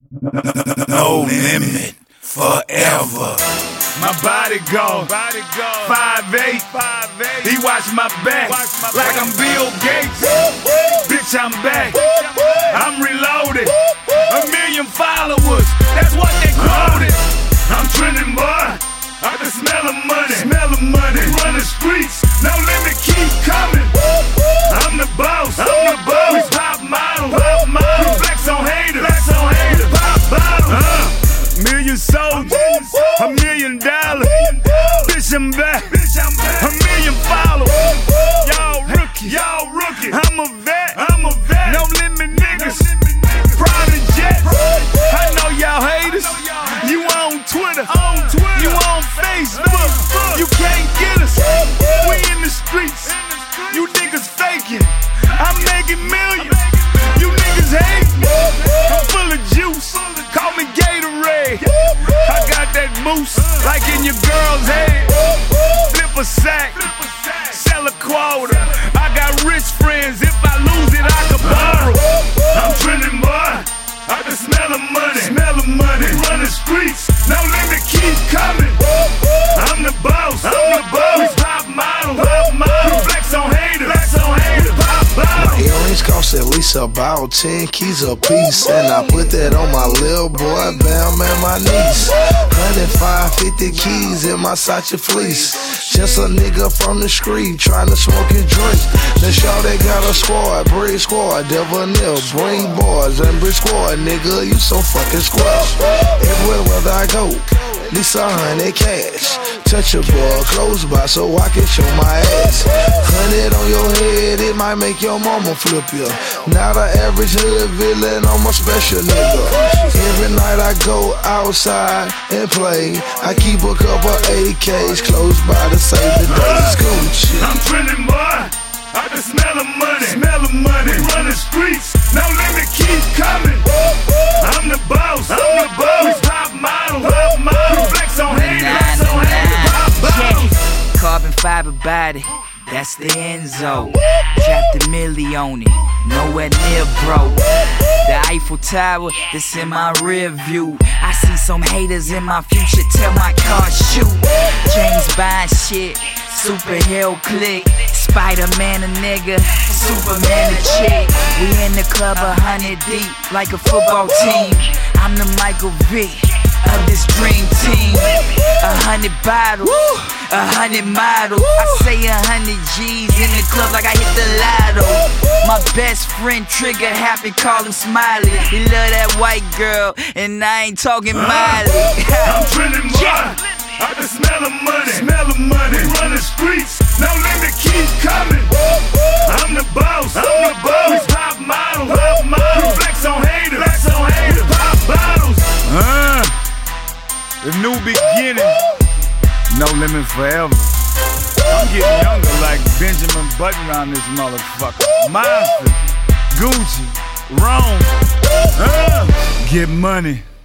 No limit, forever. My body gone, 5'8". He watch my back like I'm Bill Gates. Bitch, I'm back. I'm reloaded. 1,000,000 followers, that's what they quoted. I'm trending, boy. I can smell the money. Run the streets, no limit, keep coming. I'm the boss. We pop models. We flex on haters. We pop bottles. Million soldiers, $1,000,000. Bitch, I'm back. 1,000,000 followers. Y'all rookies. I'm a vet. No limit niggas. Private jets. I know y'all haters. You on Twitter. You on Facebook. You can't get us. We in the streets. You niggas faking. I'm making millions. You niggas hating. I'm full of juice. Call me Gatorade. I got that mousse like in your girl's head. Flip a sack. Sell a quota. I got rich friends. If I lose it, I can borrow. I'm trending, boy. I can smell the money. Run the streets. No limit, keep coming. I'm the boss. We pop models. We flex on haters. Pop bottles. My earrings cost at least about 10 keys a piece, and I put that on my little boy, Bam, and my niece. 105, 50 keys in my Sacha fleece. Just a nigga from the street trying to smoke and drink. The show they got a squad, Breed Squad, Devil Nil, Bring Boys, and Brick Squad, nigga, you so fucking squad. Everywhere whether I go, at least 100 cash. Touch a boy close by so I can show my ass. 100 on your head, it might make your mama flip you. Not an average hood villain, I'm a special nigga. Every night I go outside and play. I keep a couple AKs close by to save the day's Gucci. I'm trending, boy. I can smell the money. We run the streets. No limit, keep coming. I'm the boss. We pop models. We flex on haters. Pop bottles. Carbon fiber body, that's the Enzo. Trapped a milli on it, nowhere near broke. The Eiffel Tower, that's in my rear view. I see some haters in my future, tell my car shoot. James Bond shit, superhero click. Spider-Man a nigga, Superman a chick. We in the club 100 deep, like a football team. I'm the Michael Vick of this dream team. 100 bottles, 100 models. I say 100 G's in the club like I hit the lotto. My best friend Trigger happy, call him Smiley. He love that white girl, and I ain't talking Miley. I'm trending, boy. I can smell the money. Run the streets. No limit, keep coming. I'm the boss. We pop models. We flex on haters. Pop bottles. The new beginning. No limit forever. I'm getting younger like Benjamin Button around this motherfucker. Monster, Gucci, Rome. Get money.